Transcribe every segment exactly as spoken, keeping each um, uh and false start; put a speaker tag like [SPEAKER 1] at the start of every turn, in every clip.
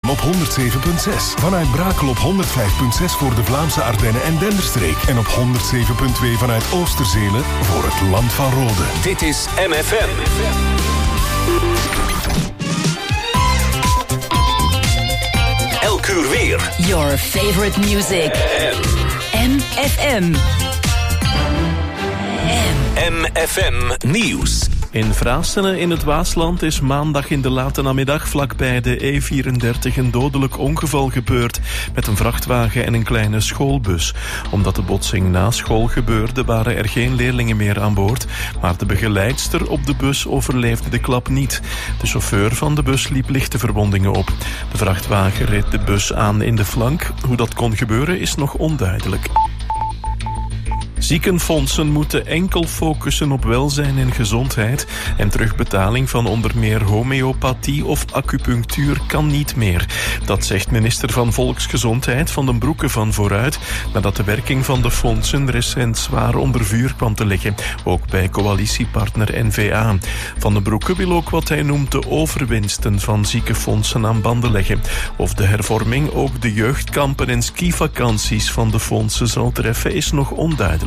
[SPEAKER 1] op honderd zeven komma zes. Vanuit Brakel op honderd vijf komma zes voor de Vlaamse Ardennen en Denderstreek. En op honderd zeven komma twee vanuit Oosterzelen voor het Land van Rode.
[SPEAKER 2] Dit is M F M. Elk uur weer.
[SPEAKER 3] Your favorite music. M F M.
[SPEAKER 2] M F M Nieuws.
[SPEAKER 4] In Vraassene in het Waasland is maandag in de late namiddag vlakbij de E vierendertig een dodelijk ongeval gebeurd met een vrachtwagen en een kleine schoolbus. Omdat de botsing na school gebeurde waren er geen leerlingen meer aan boord, maar de begeleidster op de bus overleefde de klap niet. De chauffeur van de bus liep lichte verwondingen op. De vrachtwagen reed de bus aan in de flank. Hoe dat kon gebeuren is nog onduidelijk. Ziekenfondsen moeten enkel focussen op welzijn en gezondheid en terugbetaling van onder meer homeopathie of acupunctuur kan niet meer. Dat zegt minister van Volksgezondheid Van den Broeke van Vooruit, nadat de werking van de fondsen recent zwaar onder vuur kwam te liggen, ook bij coalitiepartner N V A. Van den Broeke wil ook wat hij noemt de overwinsten van ziekenfondsen aan banden leggen. Of de hervorming ook de jeugdkampen en skivakanties van de fondsen zal treffen is nog onduidelijk.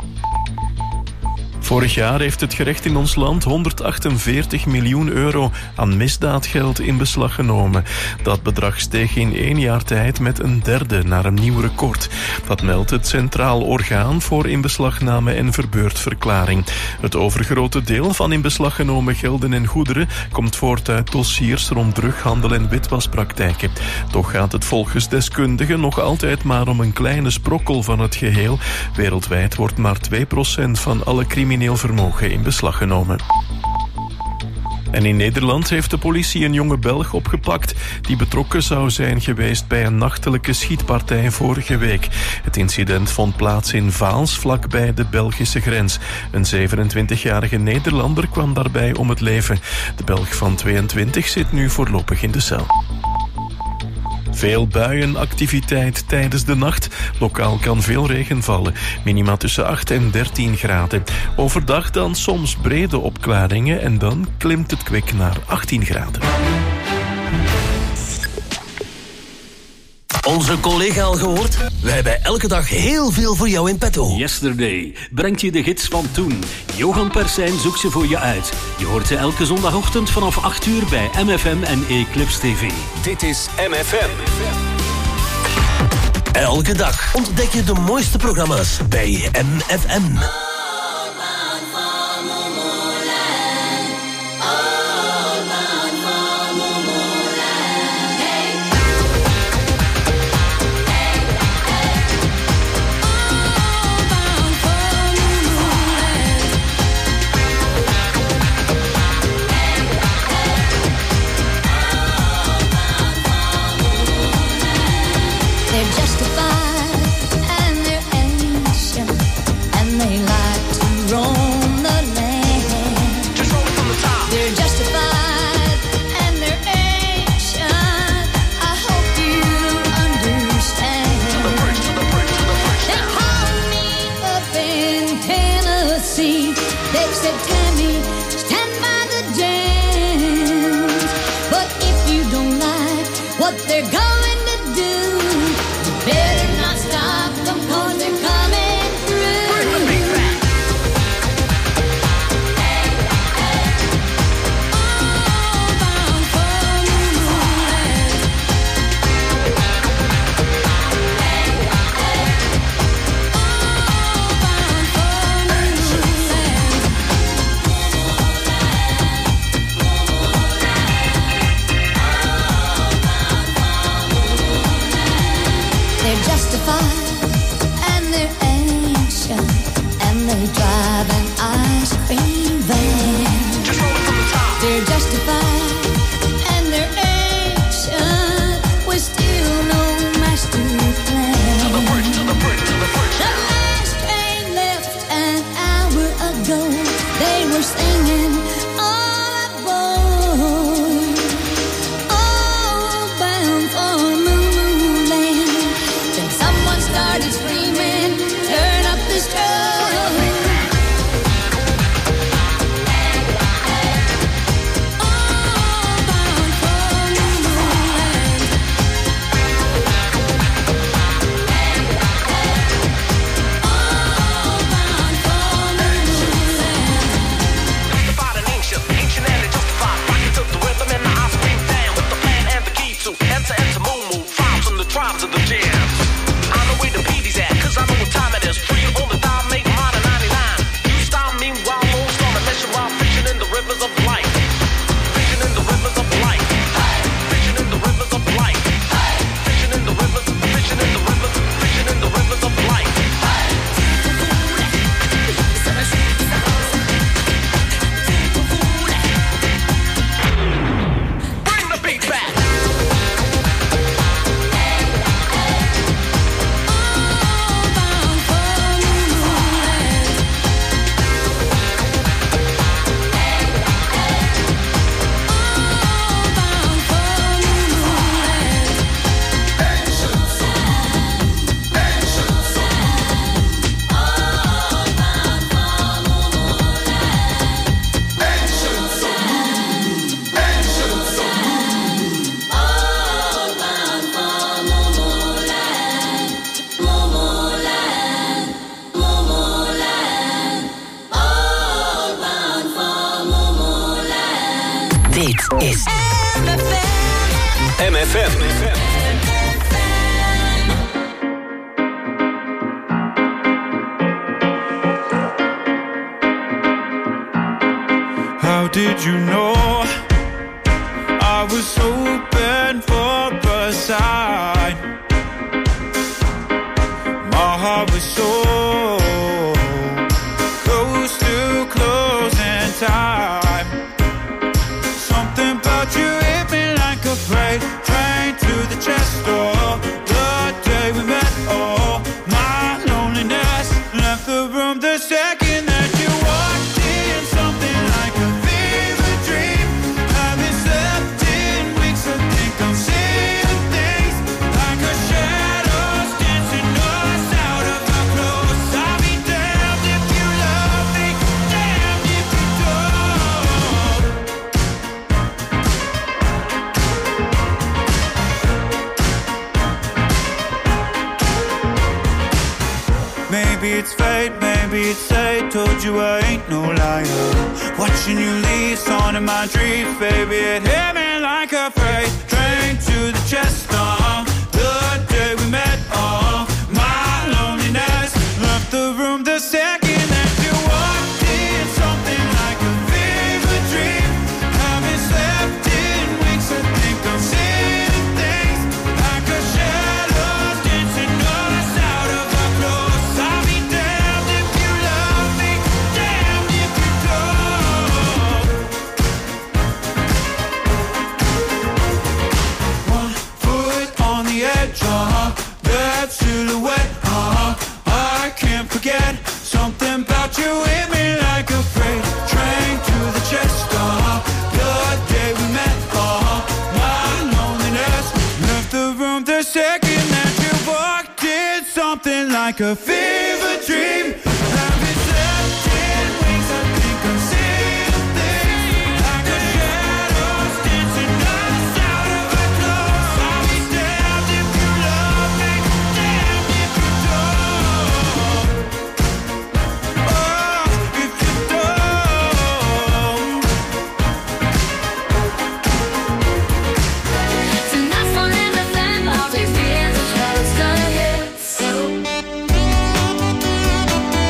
[SPEAKER 4] Vorig jaar heeft het gerecht in ons land honderdachtenveertig miljoen euro aan misdaadgeld in beslag genomen. Dat bedrag steeg in één jaar tijd met een derde naar een nieuw record. Dat meldt het Centraal Orgaan voor Inbeslagname en Verbeurdverklaring. Het overgrote deel van in beslag genomen gelden en goederen komt voort uit dossiers rond drughandel en witwaspraktijken. Toch gaat het volgens deskundigen nog altijd maar om een kleine sprokkel van het geheel. Wereldwijd wordt maar twee procent van alle criminelen vermogen in beslag genomen. En in Nederland heeft de politie een jonge Belg opgepakt die betrokken zou zijn geweest bij een nachtelijke schietpartij vorige week. Het incident vond plaats in Vaals, vlakbij de Belgische grens. Een zevenentwintigjarige Nederlander kwam daarbij om het leven. De Belg van tweeëntwintig zit nu voorlopig in de cel. Veel buienactiviteit tijdens de nacht. Lokaal kan veel regen vallen. Minima tussen acht en dertien graden. Overdag dan soms brede opklaringen en dan klimt het kwik naar achttien graden.
[SPEAKER 5] Onze collega al gehoord? We hebben elke dag heel veel voor jou in petto.
[SPEAKER 6] Yesterday brengt je de gids van toen. Johan Persijn zoekt ze voor je uit. Je hoort ze elke zondagochtend vanaf acht uur bij M F M en Eclipse T V.
[SPEAKER 2] Dit is M F M.
[SPEAKER 5] Elke dag ontdek je de mooiste programma's bij M F M.
[SPEAKER 2] M.
[SPEAKER 7] How did you know I was hoping for a sign? My heart was so close to closing time. Something about you hit me like a freight train to the chest door. The day we met, oh, my loneliness left the room the second that you walked in. Something like a fever dream. Haven't slept in weeks. I think I'm seeing things like a shadows dancing us out of our clothes. I'll be damned if you love me, damned if you don't. Maybe it's fate, maybe it's fate. Told you I ain't no liar. Watching you leave, on in my dreams, baby. It hit me like a freight train to the chest. Uh, the day we met, uh, my loneliness left the room the second that you walked in. Something like a fever dream. Haven't slept in weeks. I think I'm seeing things like a shadows dancing us out of our clothes. I'll be damned if you love me, damned if you don't. One foot on the edge, uh-huh. That silhouette, uh-huh. I can't forget. Something about you hit me like a freight train to the chest, uh-huh. The day we met, uh-huh. My loneliness left the room the second that you walked in. Something like a fever dream. Haven't slept in weeks. I think I'm seeing things like a shadows dancing us out of our clothes. I'll be damned if you love me, damned if you don't. Oh, if you don't.
[SPEAKER 8] Tonight's on M F M, I'll be real, the show's gonna hit. So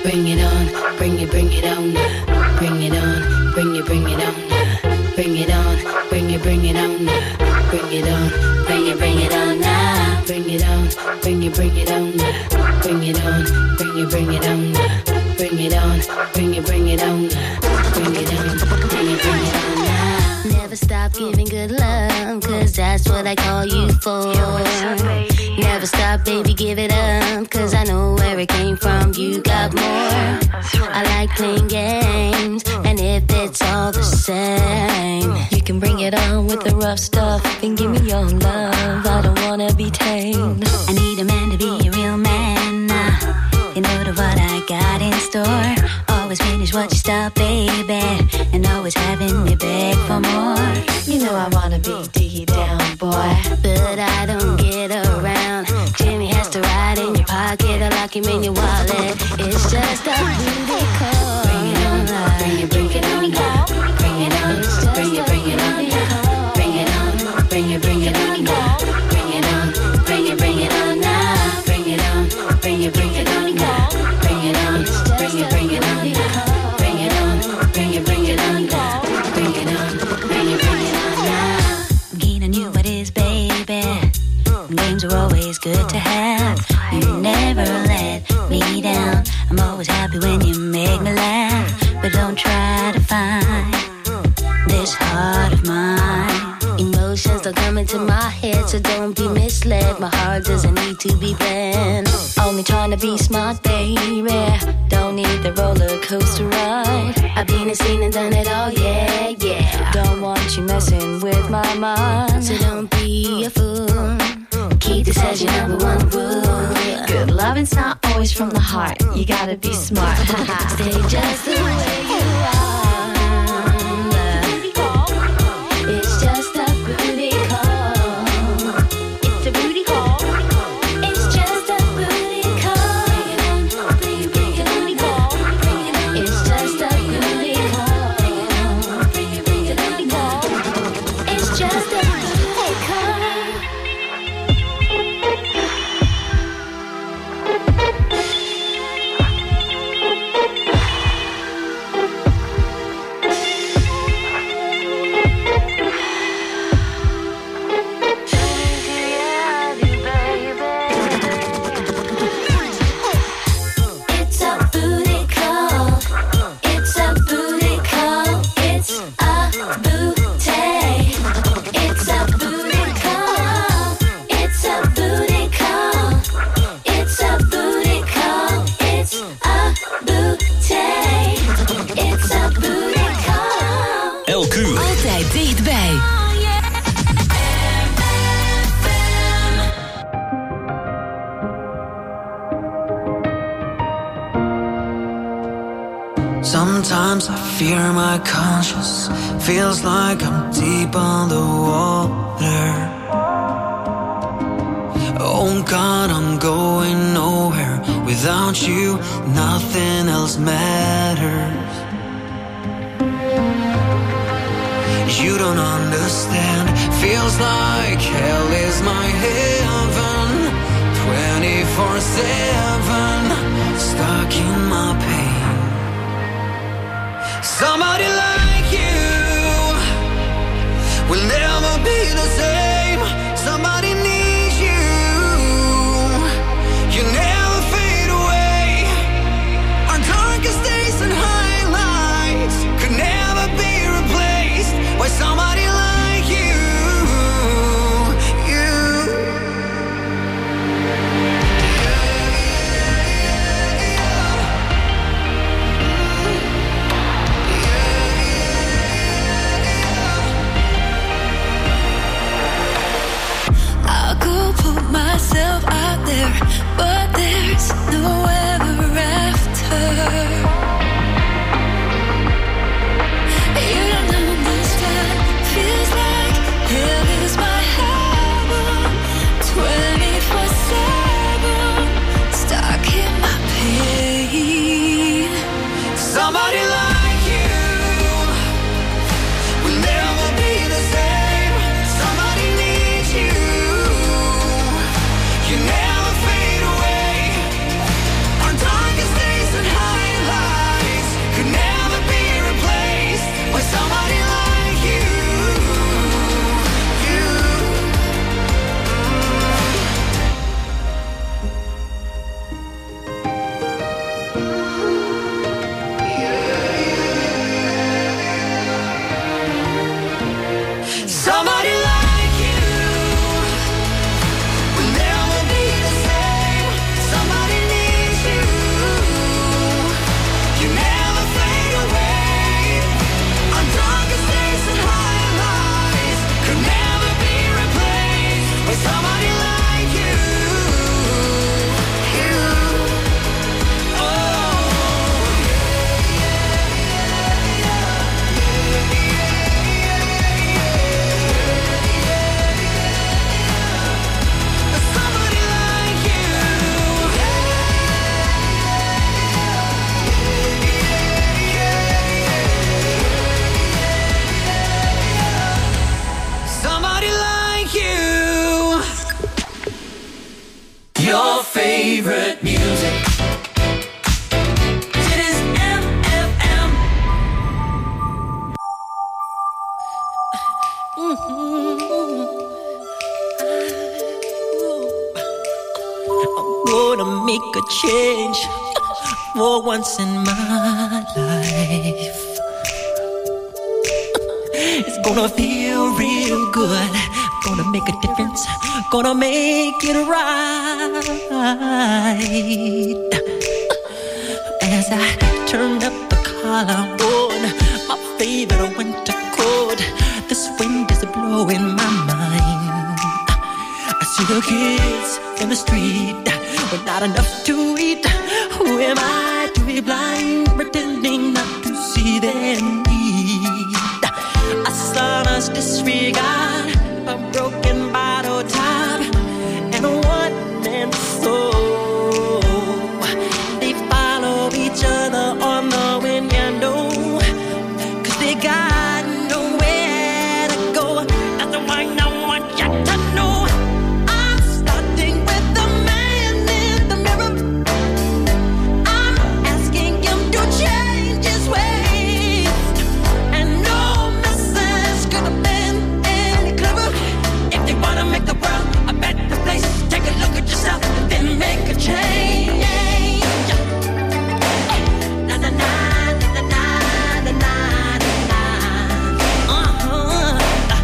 [SPEAKER 8] bring it on, bring it, bring it on now. Bring it on, bring it, bring it on now. Bring it on, bring it, bring it on now. Bring it on, bring it, bring it on now. Bring it on, bring it, bring it on now. Bring it on, bring it, bring it on now. Bring it on, bring it, bring it on now. Bring it on, bring it, bring it on now. Never stop giving good love, cause that's what I call you for. Never stop, baby, give it up, cause I know where it came from. You got more. I like playing games, and if it's all the same, you can bring it on with the rough stuff and give me your love. I don't wanna be tamed. I need a man to be a real man. You know the what I got in store. Always finish what you start, baby, and always having me beg for more.
[SPEAKER 9] You know I wanna be diggy down, boy,
[SPEAKER 8] but I don't get around. Jimmy has to ride in your pocket, I lock him in your wallet. It's just a booty call. Bring it on, bring it, bring it on now. Bring it on, bring it, bring it on now. Bring it on, bring it, bring it on now. Bring it on, bring it, bring it on now. Bring it on, bring it, bring it on now. Bring it on, bring it, bring it on now. Bring it on, bring it, bring it on now. Bring it on, bring it, bring it on now. Gina knew what is, baby. Games are always good to have. You never let me down. I'm always happy when you make me laugh. But don't try to find this heart of mine. Emotions don't come into my head, so don't be misled. My heart doesn't need to be bent. Only trying to be smart, baby. Don't need the roller coaster ride. I've been and seen and done it all, yeah, yeah. Don't want you messing with my mind, so don't be a fool. Keep this as your number one rule.
[SPEAKER 9] Good loving's not always from the heart. You gotta be smart.
[SPEAKER 8] Stay just the way you are. It's just a booty call. It's a booty call. It's just a booty call. Bring it on, bring it, bring it on. Bring it on. It's just a booty call. Bring it, bring it, bring it on. It's just a booty call.
[SPEAKER 10] Sometimes I fear my conscience. Feels like I'm deep on the water. Oh God, I'm going nowhere. Without you, nothing else matters. You don't understand. Feels like hell is my heaven. twenty-four seven, stuck in my pain. Somebody like you will never be the same. Somebody needs you. You never fade away. Our darkest days and highlights could never be replaced by somebody like you. You.
[SPEAKER 11] change for once in my life. It's gonna feel real good, gonna make a difference, gonna make it right. As I turn up the collar on my favorite winter coat, this wind is blowing my mind. I see the kids in the street with not enough to eat. Who am I to be blind, pretending not to see their need? A son's disregard, a broken bottle top, and a one-man soul. They follow each other on the wind, you know, 'cause they got nowhere to go. That's why I want you to know I'm starting with the man in the mirror. I'm asking him to change his ways, and no message could have been any clearer. If you wanna make the world a better place, take a look at yourself and then make a change. Na na na na na na na na. Uh-huh.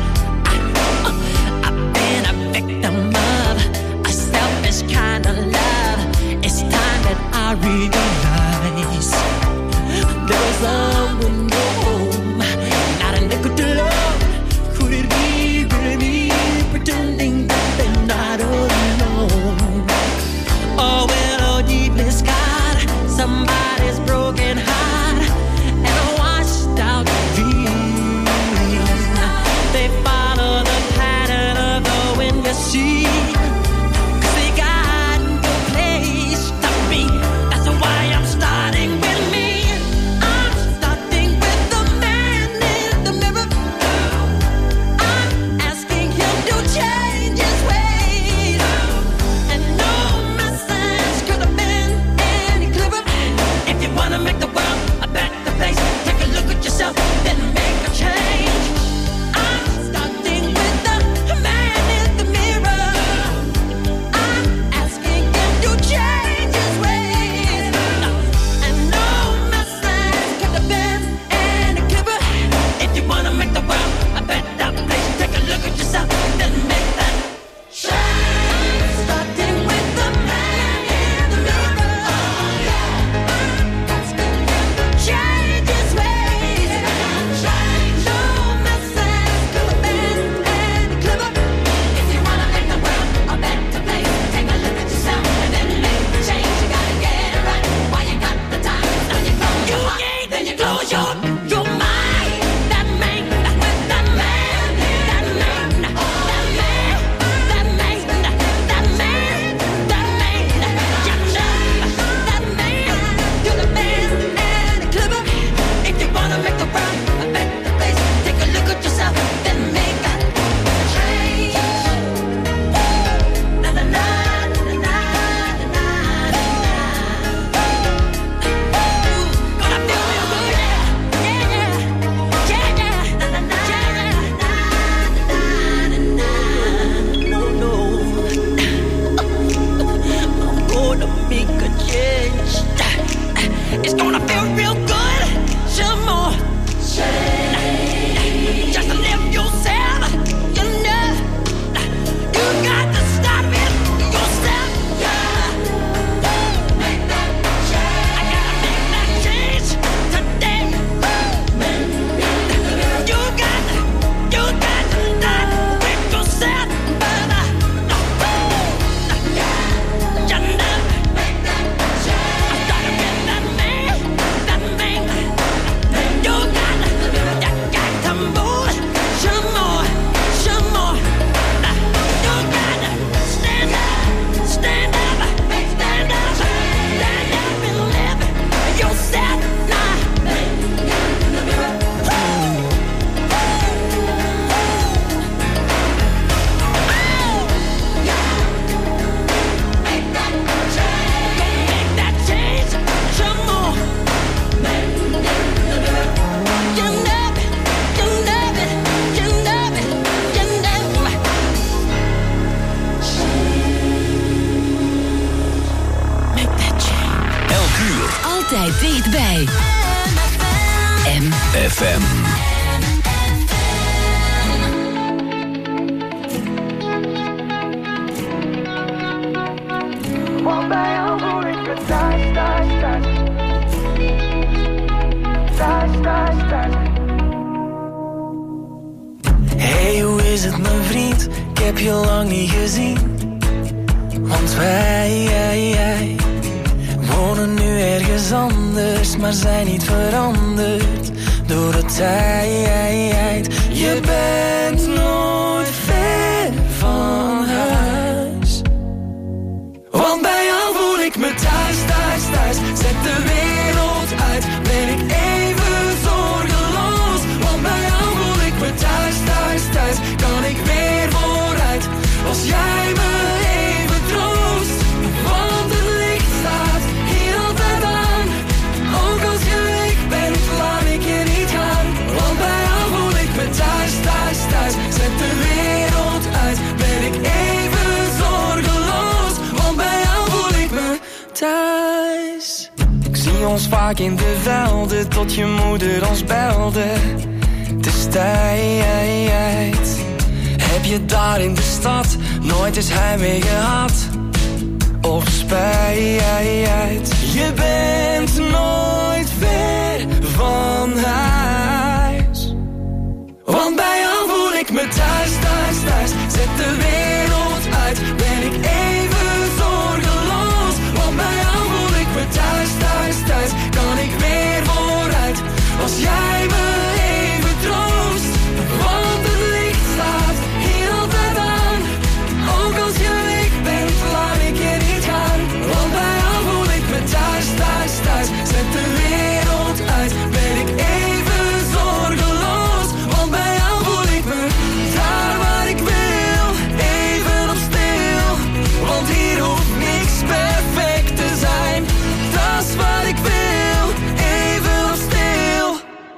[SPEAKER 11] I've been a victim of a selfish kind of love. It's time that I realize there was someone home, not a nickel to love. Could it be really me pretending that they're not alone? Oh, well, oh, deeply scarred, somebody's broken heart and a washed out dream. They follow the pattern of the wind, you see, 'cause they got no place to be. That's why I'm starting with me. I'm starting with the man in the mirror. I'm asking him to change his ways, and no message could have been any clearer. If you wanna
[SPEAKER 2] uur.
[SPEAKER 3] Altijd dichtbij. M
[SPEAKER 2] F M.
[SPEAKER 10] Want bij jou voel ik me thuis, thuis, thuis. Thuis, thuis, thuis.
[SPEAKER 11] Hey, hoe is het mijn vriend? Ik heb je lang niet gezien. Want wij, jij, jij wonen nu ergens anders, maar zijn niet veranderd door de tijd. Je bent nooit ver van huis. Want bij jou voel ik me thuis, thuis, thuis. Zet de wereld uit, ben ik even zorgeloos. Want bij jou voel ik me thuis, thuis, thuis. Kan ik weer vooruit, als jij me even troost. Want het licht staat hier altijd aan. Ook als je weg bent, laat ik je niet gaan. Want bij jou voel ik me thuis, thuis, thuis. Zet de wereld uit, ben ik even zorgeloos. Want bij jou voel ik me thuis. Ik zie ons vaak in de velden, tot je moeder ons belde. Het is tijd. Heb je daar in de stad nooit eens heimwee gehad? Of spijt? Je bent nooit ver van huis. Want bij jou voel ik me thuis, thuis, thuis. Zet de wereld uit, ben ik even zorgeloos. Want bij jou voel ik me thuis, thuis, thuis. Kan ik weer vooruit, als jij me even troost. Want het licht staat hier altijd aan. Ook als je weg bent, laat ik je niet gaan. Want bij jou voel ik me thuis, thuis, thuis. Zet de wereld uit, ben ik even zorgeloos. Want bij jou voel ik me daar waar ik wil, even op stil. Want hier hoeft niks perfect te zijn. Dat is wat ik wil, even op stil.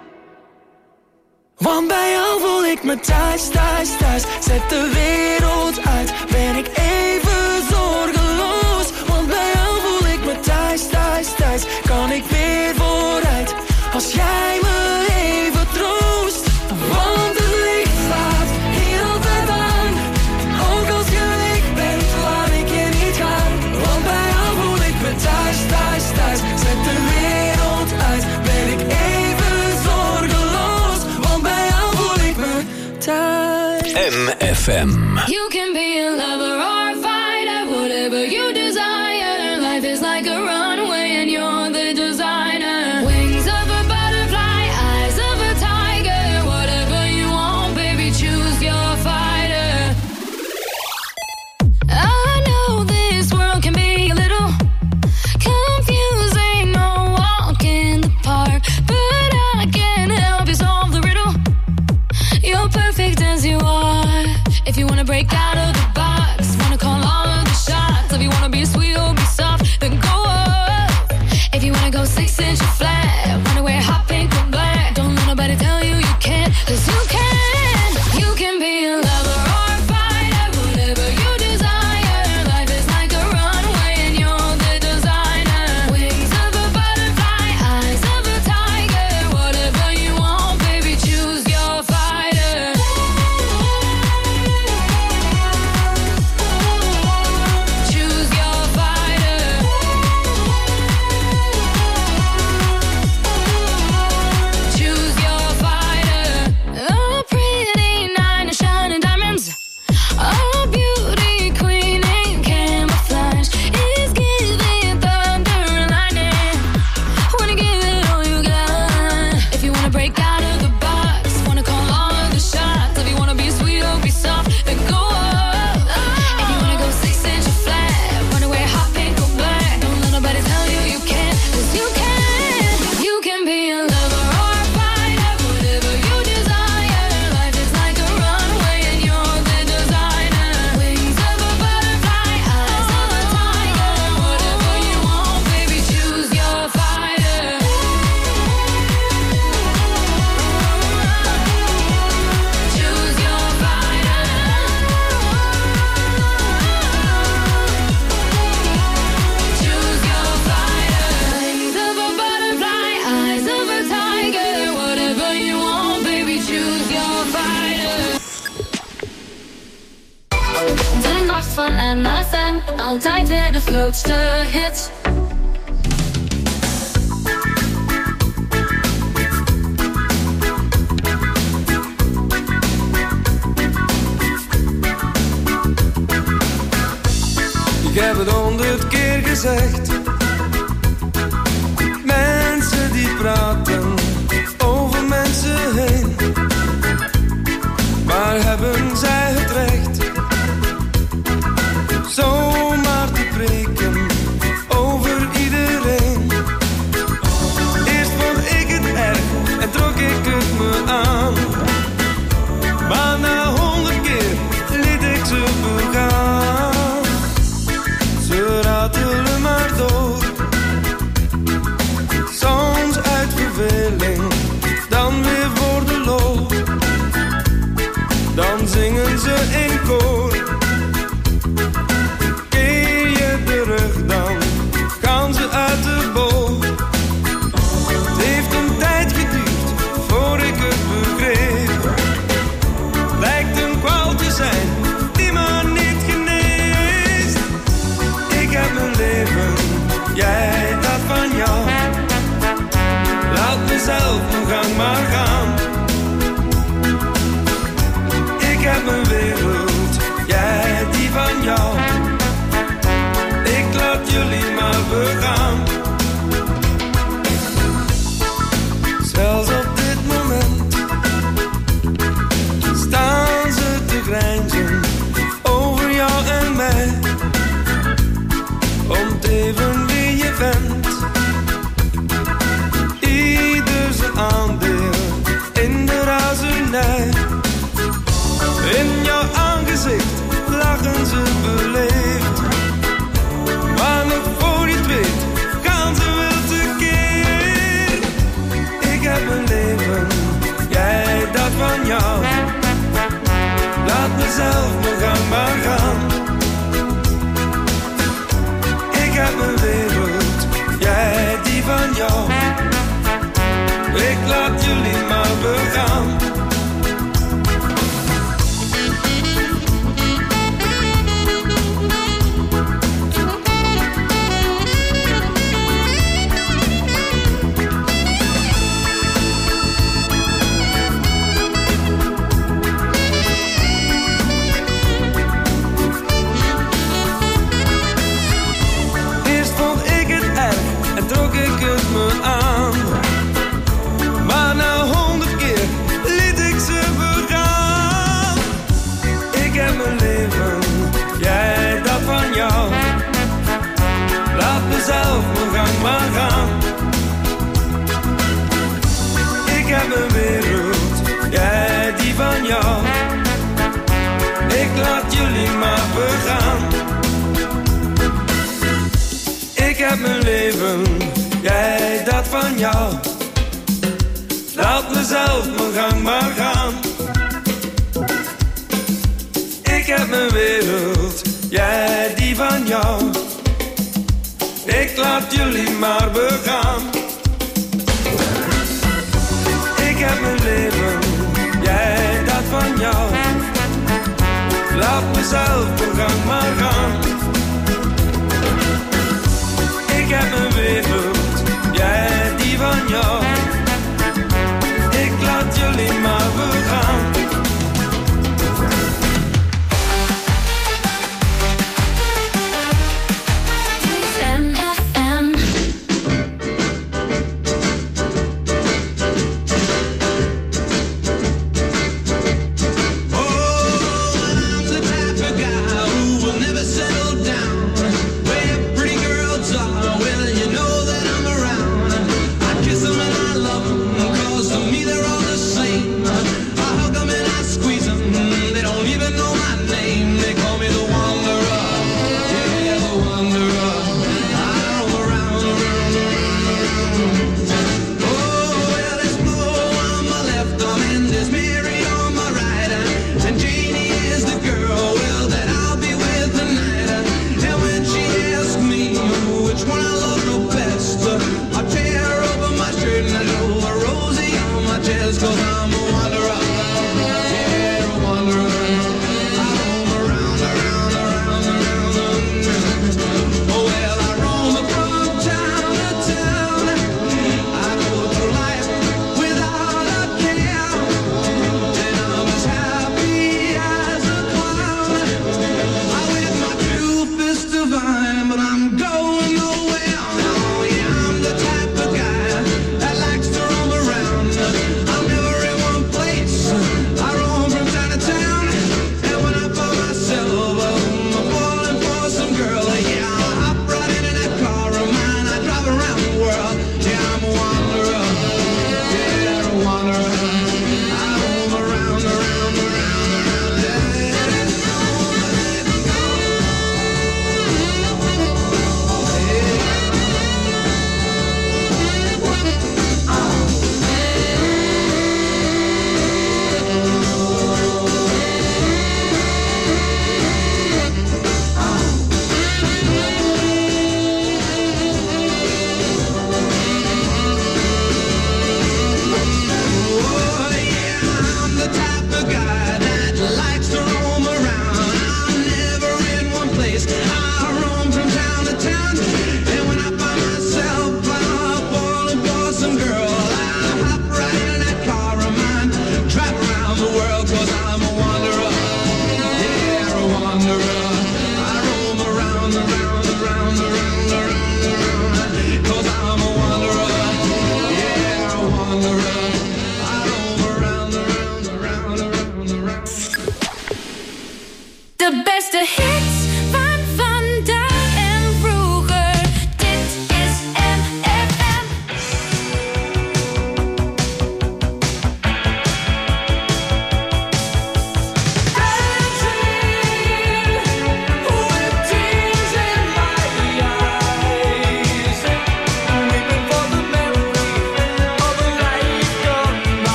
[SPEAKER 11] Want bij jou voel ik me thuis, thuis, thuis. Zet de wereld uit, ben ik even zorgeloos. Want bij jou voel ik me thuis, thuis, thuis. Kan ik weer vooruit, als jij me even troost. Want het licht staat hier altijd aan. Ook als je weg bent, laat ik je niet gaan. Want bij jou voel ik me thuis, thuis, thuis. Zet de wereld uit, ben ik even zorgeloos. Want bij jou voel ik me thuis.
[SPEAKER 2] M F M.
[SPEAKER 8] You can be a lover or a fighter, whatever you desire. Life is like a runway and you're the designer. Wings of a butterfly, eyes of a tiger. Whatever you want, baby, choose your fighter. I know this world can be a little confusing, no walk in the park, but I can help you solve the riddle. You're perfect as you are. If you wanna break out of the box, wanna call all of the shots. If you wanna be sweet or be soft, then go up. If you wanna go six inch flat, wanna wear hot pink or black, don't let nobody tell you you can't, 'cause you can. You can be a lover or a fighter, whatever you desire. Life is like a runway and you're the designer. Wings of a butterfly, eyes of a tiger. Whatever you want, baby, choose your fighter. Choose your fighter.
[SPEAKER 12] M, altijd weer de grootste hits.
[SPEAKER 13] Ik heb het honderd keer gezegd. Mensen die praten over mensen heen. Waar hebben zij het recht zomaar te preken over iedereen? Eerst vond ik het erg en trok ik het me aan. Maar na honderd keer liet ik ze begaan. Ze ratelen maar door, soms uit verveling, dan weer voor de lol. Dan zingen ze in koor. Keer je de rug, dan gaan ze uit de bol. Het heeft een tijd geduurd voor ik het begreep. Lijkt een kwaal te zijn die maar niet geneest. Ik heb mijn leven, jij dat van jou. Laat mezelf mijn gang maar gaan. Ik heb mijn wereld, jij die van jou. Ik laat jullie maar begaan. Zelfs op dit moment staan ze te grijnzen over jou en mij. Om te even wie je bent. Ieder zijn aandeel in de razernij. In jouw aangezicht lachen ze beleefd. Maar nog voor je het weet gaan ze wel tekeer. Ik heb mijn leven, jij dat van jou. Laat mezelf mijn gang maar gaan. Ik heb mijn wereld, jij die van jou. Ik laat jullie maar begaan. Trok ik het me aan. Maar na honderd keer liet ik ze begaan. Ik heb mijn leven, jij dat van jou. Laat mezelf mijn gang maar gaan. Ik heb mijn wereld, jij die van jou. Ik laat jullie maar begaan. Ik heb mijn leven, jij dat van jou. Laat mezelf mijn gang maar gaan. Ik heb mijn wereld, jij die van jou. Ik laat jullie maar begaan. Ik heb mijn leven, jij dat van jou. Laat mezelf mijn gang maar gaan. Ik heb mijn wereld, jij die van jou. Ik laat jullie maar begaan.
[SPEAKER 12] M F M.
[SPEAKER 10] Oh, I'm the type of guy who will never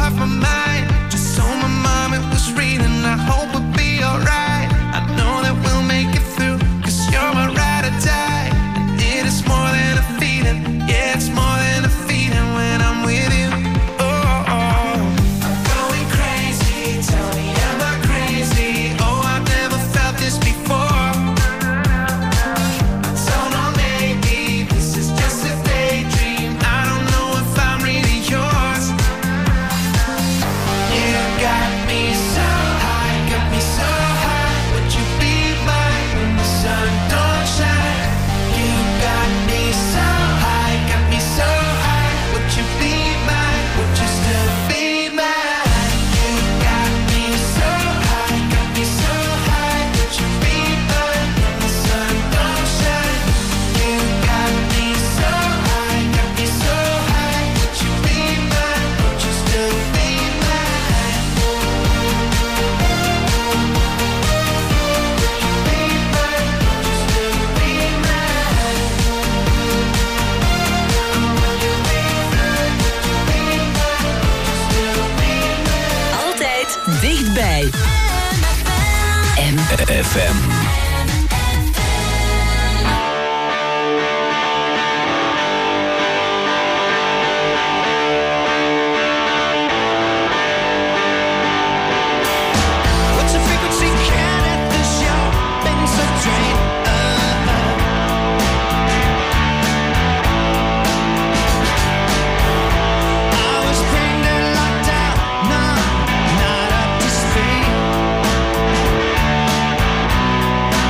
[SPEAKER 10] off my mind. Just told my mom it was real and I hope it'll be alright. I know that we'll make it through, cause you're my ride or die. And it is more than a feeling, yeah, it's more than a feeling when I'm with you. Oh, oh. I'm going crazy, tell me am I crazy? Oh, I've never felt this before. So no, maybe this is just a daydream. I don't know if I'm really yours. You got me so high, got me so high. Would you be mine when the sun don't shine? You got me so high, got me so high. Would you be mine? Would you still be mine? You got me so high, got me so high. Would you be mine when the sun don't shine? You got me so high, got me so high. Would you be mine? Would you still be mine? Would you be mine? Would you still be
[SPEAKER 3] Altijd dichtbij. M
[SPEAKER 2] F M.
[SPEAKER 10] What's the frequency count at the show? Been so drained. Uh-huh. I was pinned and locked out. No, not up to speed.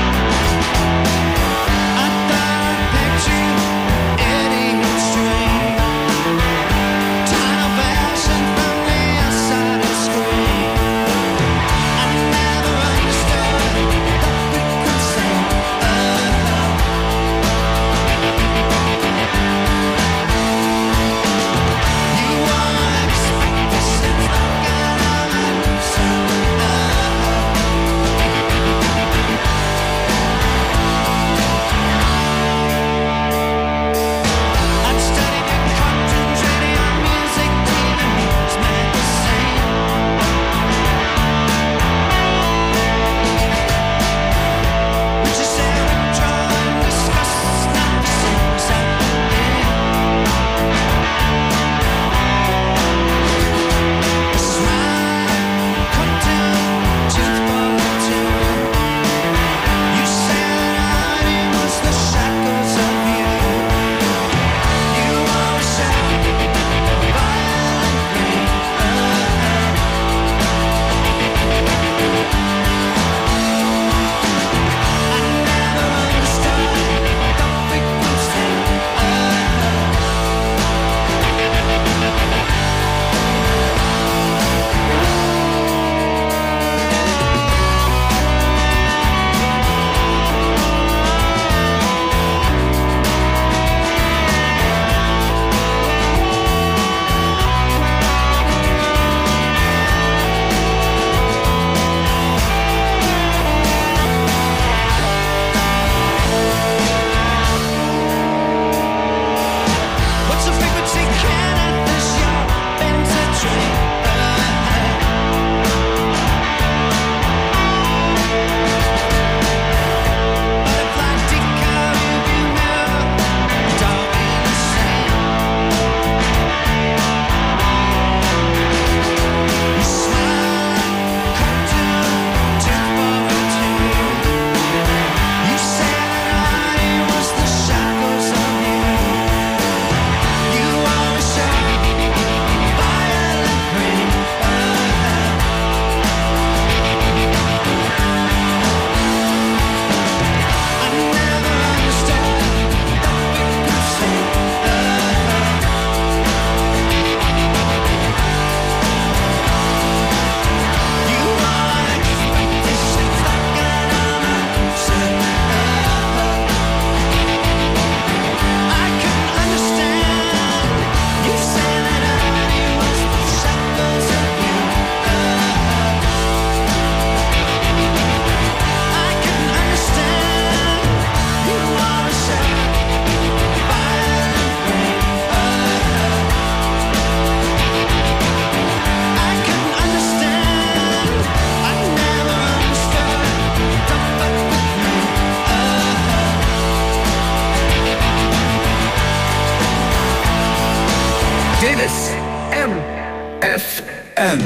[SPEAKER 7] M.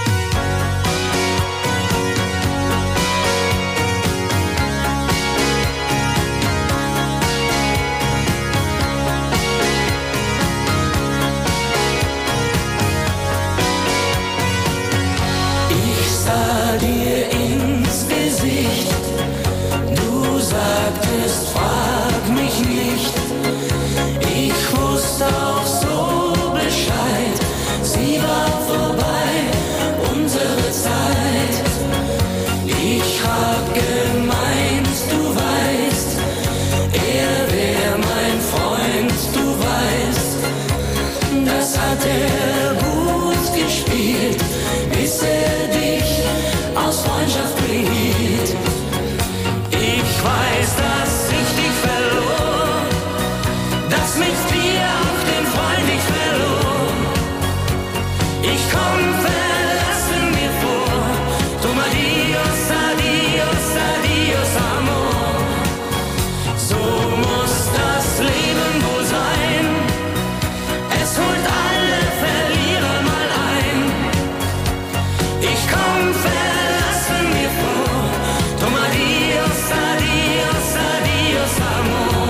[SPEAKER 10] Sah dir ins Gesicht, du sagtest, frag mich nicht. Ich wusste auch so Bescheid, sie war vorbei, unsere Zeit. Ich hab gemeint, du weißt, er wär mein Freund, du weißt, das hat er gut gespielt, bis er dich aus Freundschaft behielt. Ich weiß, dass ich dich verlor, dass mit dir auch den Freund ich verlor. Ich komm verlassen mir vor, tu adios, adios, adios, amor. So muss das Leben wohl sein, es holt alle Verlierer mal ein. Ich komm verlassen mir vor, drum adios, adios, adios, amor.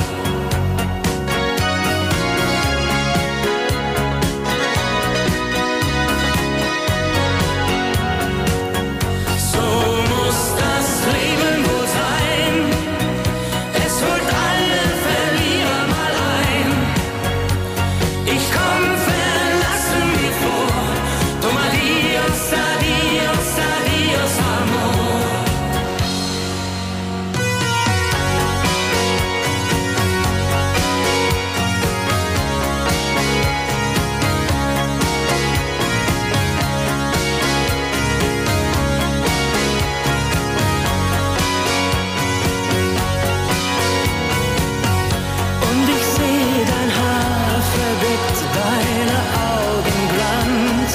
[SPEAKER 10] So muss das Leben wohl sein, es holt alle Verlierer mal ein. Ich komm verlassen mir vor, drum adios, adios, adios, amor. Und ich seh dein Haar verdeckt, deine Augen Glanz.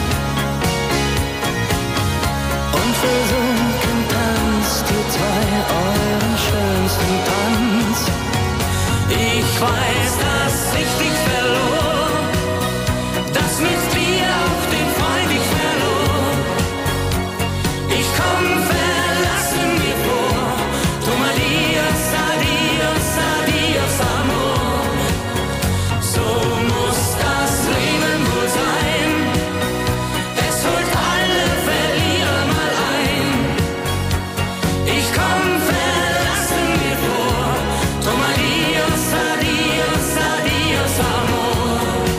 [SPEAKER 10] Und versunken tanzt ihr zwei euren schönsten Tanz. Ich weiß, dass ich dich verlor, dass mit dir auch den Freund ich verlor. Ich komm verlassen mir vor, drum adios, adios, adios, amor. So muss das Leben wohl sein, es holt alle Verlierer mal ein. Ich komm verlassen mir vor, drum adios, adios, adios, amor.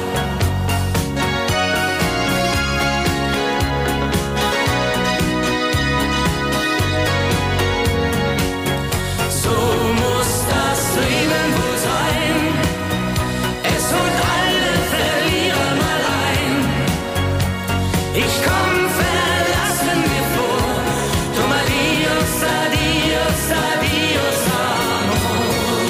[SPEAKER 10] So muss das Leben wohl sein, es holt alle Verlierer mal ein. Ich komm verlassen mir vor, drum adios, adios, adios, amor.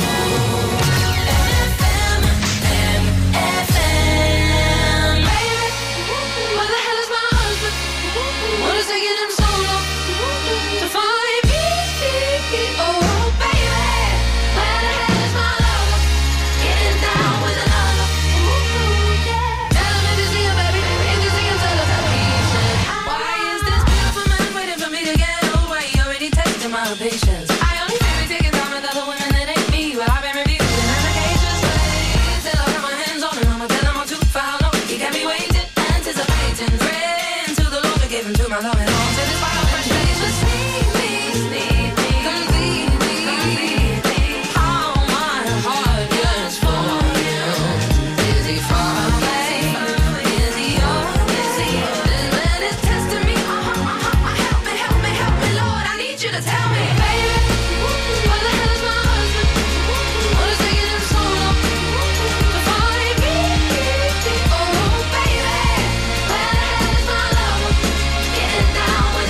[SPEAKER 12] Where the hell is my husband? What is taking him so long to find me? Oh, baby, where the hell is my lover? Getting down with another. Tell him if you see him, baby. If you see him, tell him that he said, why is this beautiful man waiting for me to get over? He already tested my patience. I only fear we taking time with other women that ain't me, but I've been refusing medications. Till I got my hands on him, I'ma tell him I'm too for how long he got me waiting, anticipating. Praying to the Lord to give him to my love and all to this final frustration. Sneak me, sneak me, complete me, complete me. How my heart yearns for you. Is he far away? Is he yours? Is he yours? This man is testing me. Uh-huh, uh-huh. Help me, help me, help me, Lord. I need you to tell me, baby, where the hell is my husband? What is taking him so long to find me? Oh, baby, where the hell is my lover? Getting down with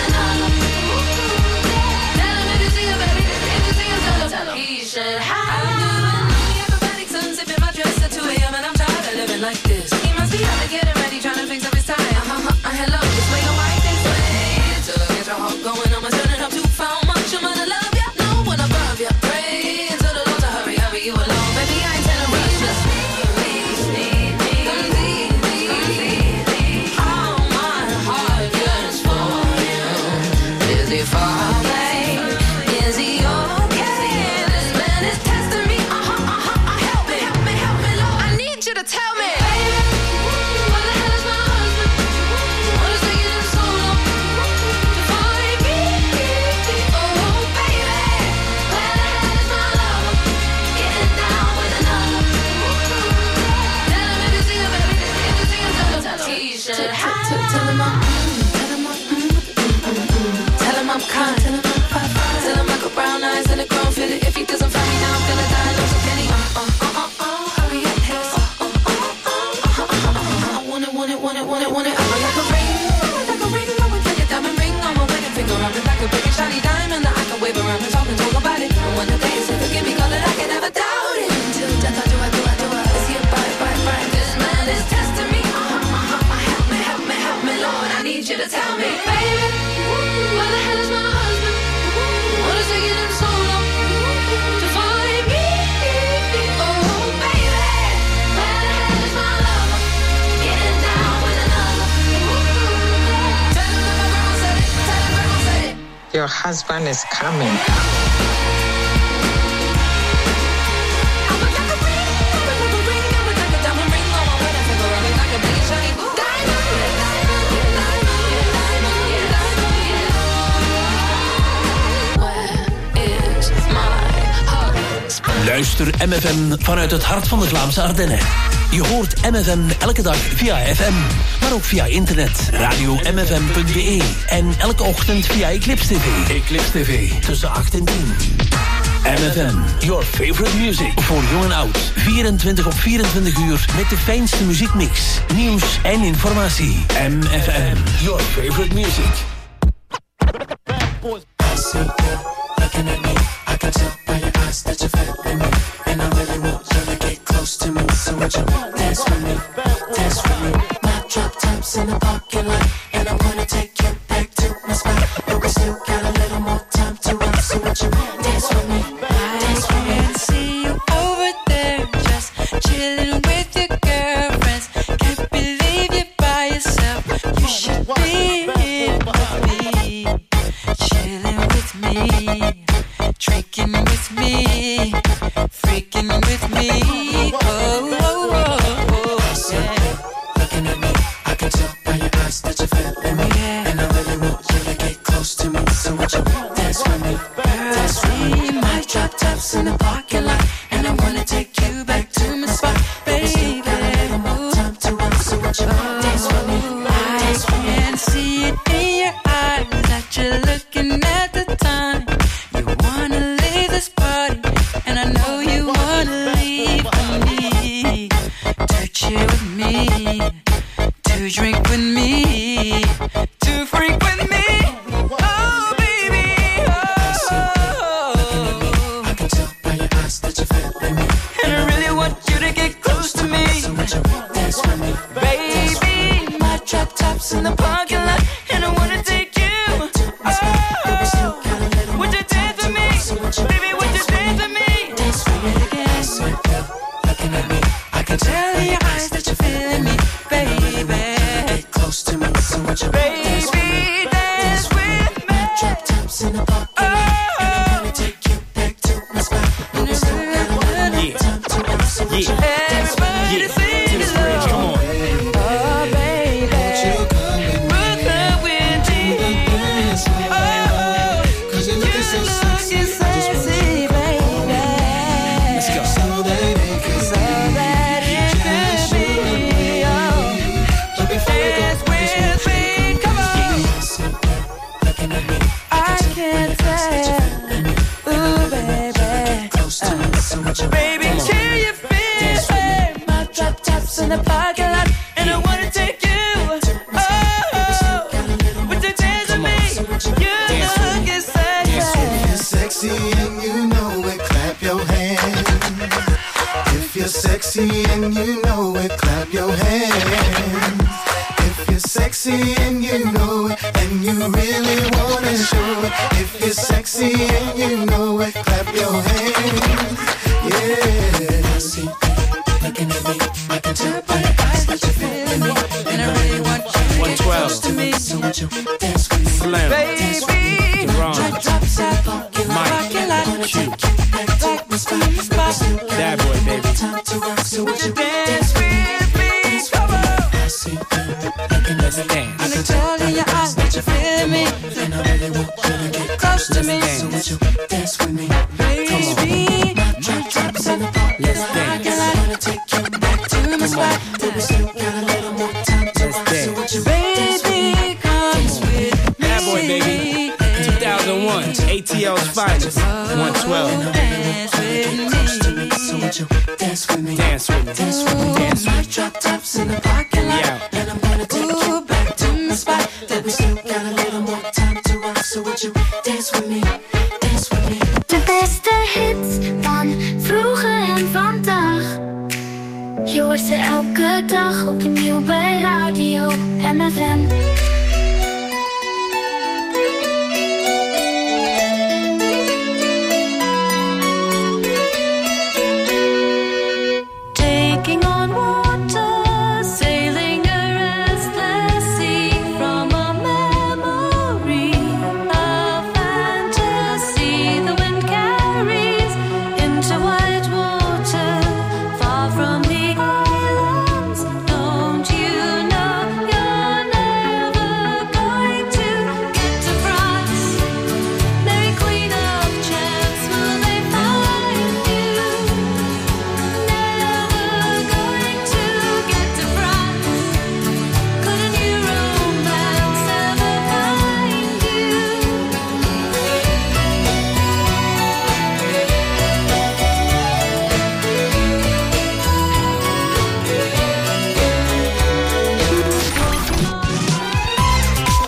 [SPEAKER 12] Tell him I'm, tell him I'm, tell him I'm kind. Tell him I got brown eyes and a grown fit. If he doesn't find me now, I'm gonna die. No, so can he? Uh, uh, uh, uh, uh, hurry up, his. Uh, uh, uh, uh, uh, uh, uh, I want it, want it, want it, want it, want it. I want like a ring, like a ring, I would like a diamond ring on my wedding finger. I'm just like a big and shiny diamond that I can wave around and talk and talk about it. And when the day is here, forgive me, call it, I can never doubt it. Until death, I do, I do, I do, I is he a bite, bite, bite? This man is testing me. Uh, uh, uh, uh, help me, help me, help me, Lord. I need you to tell me, baby, where the hell is my husband? What is taking him so long to find me? Oh, baby, where the hell is my lover? Getting down with another. Tell him that my grandma said it. Tell him grandma said it.
[SPEAKER 14] Your husband is coming.
[SPEAKER 5] Luister M F M vanuit het hart van de Vlaamse Ardennen. Je hoort M F M elke dag via F M, maar ook via internet, radio m f m punt b e en elke ochtend via Eclipse T V. Eclipse T V, tussen acht en tien. M F M, your favorite music. Voor jong en oud, vierentwintig op vierentwintig uur met de fijnste muziekmix, nieuws en informatie. M F M, your favorite music.
[SPEAKER 10] Looking at me, I can tell by your eyes that you're feeling me, and I really want you to get close to me. So would you dance with me, dance with me? My drop tops in the parking lot, and I'm gonna take you back to my spot. But we still got a little more time to run. So would you dance with me, dance with me?
[SPEAKER 11] I can see you over there, just chilling with your girlfriends. Can't believe you're by yourself. You should be here with me, chilling with me. Drinking with me, freaking with me. Oh, oh, oh, oh, yeah.
[SPEAKER 10] Looking at me, I can tell by your eyes that you're feeling me, yeah. And I really want you to get close to me. So would you dance with me, dance with me? My drop tops in the parking lot, and I wanna take you back to my spot, baby. We still got a little more time to run. So would you dance with me, dance with me?
[SPEAKER 11] I can see it in your eyes that you're looking at the time. You wanna leave this party, and I know you wanna leave with me. To chill with me, to drink with me, to freak with me. Oh, baby, oh.
[SPEAKER 10] I can tell by your eyes that you're feeling me,
[SPEAKER 11] and I really want you to get close to me.
[SPEAKER 10] So would you dance with me,
[SPEAKER 11] baby? My drop tops in the parking lot, and I wanna take you. Oh, would you dance with me? Baby, would you dance with me?
[SPEAKER 10] dance with me again. Looking at me, I can
[SPEAKER 11] Tell your eyes that you're feeling me, baby.
[SPEAKER 10] Get close to me, so would you
[SPEAKER 11] Baby,
[SPEAKER 10] dance with me?
[SPEAKER 11] dance with me.
[SPEAKER 10] Drop tops in the parking lot, and I'm gonna take you back to my spot. But we still got a little time to run. So would you dance with me?
[SPEAKER 11] Everybody sing it loud.
[SPEAKER 10] Come on.
[SPEAKER 11] Oh, baby, look up with me. Oh,
[SPEAKER 10] Cause you're looking so sexy,
[SPEAKER 11] you're sexy, baby.
[SPEAKER 10] Let's go. So that it could
[SPEAKER 11] So that it could be, oh,
[SPEAKER 10] But before we go,
[SPEAKER 11] dance with me, come on.
[SPEAKER 10] looking at me,
[SPEAKER 11] I can tell, ooh, baby.
[SPEAKER 10] close to me, so would you
[SPEAKER 11] Baby, can you feel it? My drop tops in the parking lot, and I wanna take you. Oh, would you dance with me? You looking sexy.
[SPEAKER 10] You're sexy and you know it, clap your hands. If you're sexy and you know it, clap your hands. If you're sexy and you know it, and you really wanna show it. If you're sexy and you know it, clap your hands. Yeah. See, looking at me, I can tell by your eyes that you're feeling me, and I really want you to get close to me. So would you dance with me?
[SPEAKER 15] Slam.
[SPEAKER 10] Dance with me. Drop tops in the parking lot.
[SPEAKER 15] Mike.
[SPEAKER 10] Gonna take you back to my spot.
[SPEAKER 15] That boy, baby.
[SPEAKER 10] Time to rock, so would you dance with me? Come on. I see you looking at me.
[SPEAKER 11] I can tell in your eyes that you feel me,
[SPEAKER 10] and I really want you to get
[SPEAKER 11] close to me.
[SPEAKER 10] So would you dance with me?
[SPEAKER 11] Baby, drop tops in the parking lot. Gonna take you back to my spot.
[SPEAKER 10] But we still got a little more time to rock, so would you dance with me?
[SPEAKER 14] A T L's finest, one twelve.
[SPEAKER 10] Dance with me, so would you dance with me?
[SPEAKER 14] Dance with me,
[SPEAKER 10] dance with me, dance with me. Drop tops in the parking lot,
[SPEAKER 14] yeah.
[SPEAKER 10] And I'm gonna take you back to the spot that we still got a little more time to rock. So would you dance with me, dance with me?
[SPEAKER 15] De beste hits van vroeger en vandaag. Je hoort ze elke dag opnieuw bij Radio M F M.